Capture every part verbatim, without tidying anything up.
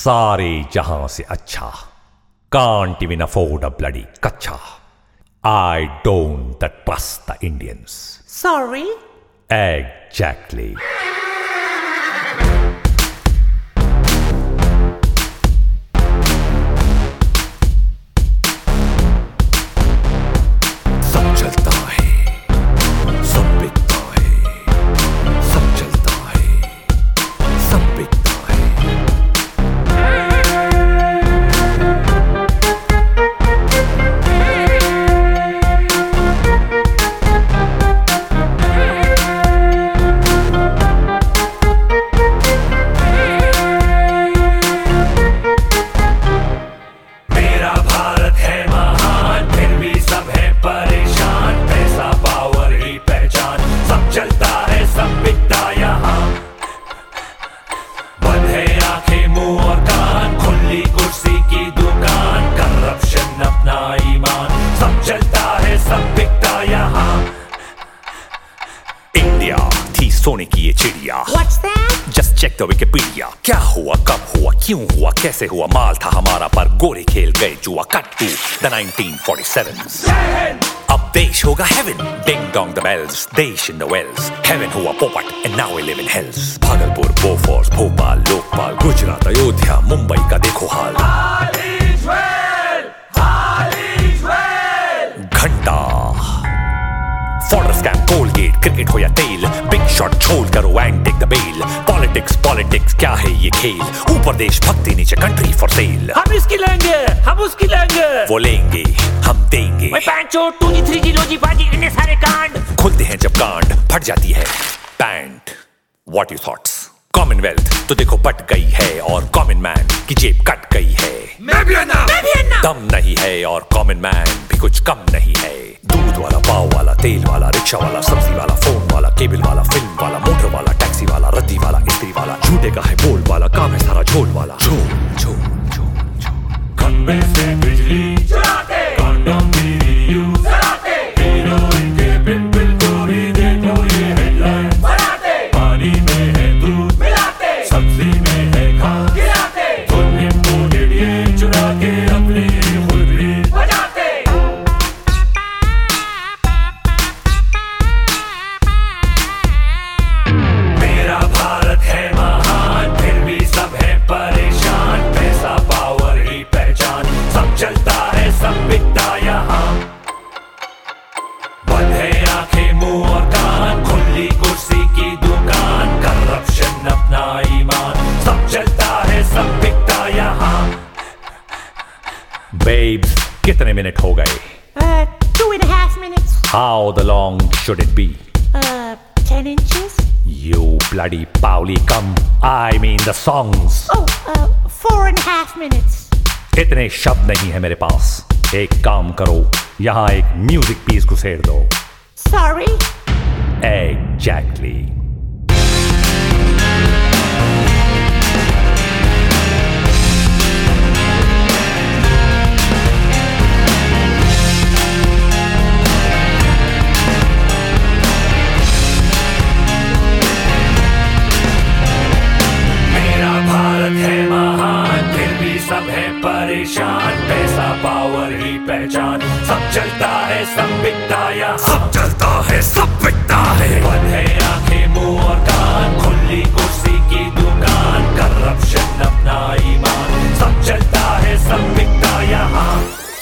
सारे जहां से अच्छा, can't even afford a bloody kacha. I don't trust the Indians. Sorry? Exactly. सब चलता है, सब बिकता है, सब चलता है, सब बिकता है। सोने की ये चिड़िया। What's that? Just check the Wikipedia. क्या हुआ, कब हुआ, क्यों हुआ, कैसे हुआ, माल था हमारा पर गोरे खेल गए जुआ। Cut to the nineteen forty-sevens. अब देश होगा heaven. Ding dong the bells, देश in the wells. Heaven हुआ पोपट and now we live in hells. Bhagalpur, Bofors, Bhopal, Lokpal, Gujarat, Ayodhya, Mumbai का देखो हाल। All is well, all is well. घंटा फॉर्डर स्कैम, कोलगेट, क्रिकेट हो या तेल, बिग शॉट छोड़ करो and take the bail. Politics politics क्या है ये खेल, ऊपर देश भक्ति नीचे कंट्री फॉर सेल। हम इसकी लेंगे, हम उसकी लेंगे, वो लेंगे हम देंगे। मैं पैंचो टू जी थ्री जी लो जी बाजी इतने सारे कांड खुलते हैं जब गांड, फट जाती है pant. What you thoughts? Commonwealth तो देखो बट गई है और कॉमन मैन की जेब कट गई है। मैं भी अन्ना, मैं भी अन्ना। दम नहीं है और कॉमन मैन भी कुछ कम नहीं है। दूध वाला, पाव वाला, तेल वाला, रिक्शा वाला, सब्जी वाला, फोन वाला, केबल वाला, फिल्म वाला, मोटर वाला, टैक्सी वाला, रद्दी वाला, इस्त्री वाला, झूठे का है बोल वाला, काम है सारा झोल वाला। झोल झोल झोल झोल। खंबे से बिजली चुराते, कंडोम भी यूज कराते, हीरोइन के पिंपल को भी देखो ये हेडलाइन बनाते। पानी में है दूध मिलाते, सब्जी में है खाद गिराते, खुद इम्पोर्टेड ये चुरा के अपनी खुद भी बजाते। मेरा भारत है महान, फिर भी सब है परेशान। पैसा पावर ही पहचान, सब चलता है सब बिकता यहाँ। बंद है आंखें मुंह और कान, खुली कुर्सी की दुकान, करप्शन अपना ईमान। सब चलता है सब बिकता यहाँ। Babes, कितने मिनट हो गए? Uh, two and a half minutes. How the long should it be? Uh, ten inches? You bloody Pauli, come. I mean the songs. Oh, uh, four and a half minutes. इतने शब्द नहीं है मेरे पास। एक काम करो, यहाँ एक म्यूजिक पीस घुसेड़ दो। Sorry? Exactly. सब है परेशान, पैसा पावर ही पहचान। सब चलता है सब बिकता यहाँ, सब चलता है सब बिकता है। बंद है आंखें मुंह और कान, खुली कुर्सी की दुकान, करप्शन अपना ईमान। सब चलता है सब बिकता यहाँ।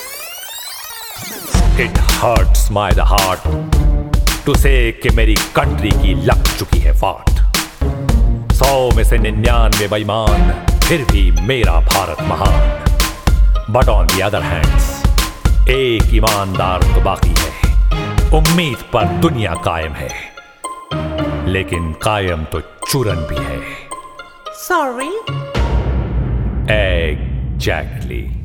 It hurts my the heart to say कि मेरी कंट्री की लग चुकी है फाट। सौ में से निन्यानवे बेईमान, फिर भी मेरा भारत महान। But on the other hands एक ईमानदार तो बाकी है। उम्मीद पर दुनिया कायम है, लेकिन कायम तो चूरन भी है। Sorry? Exactly.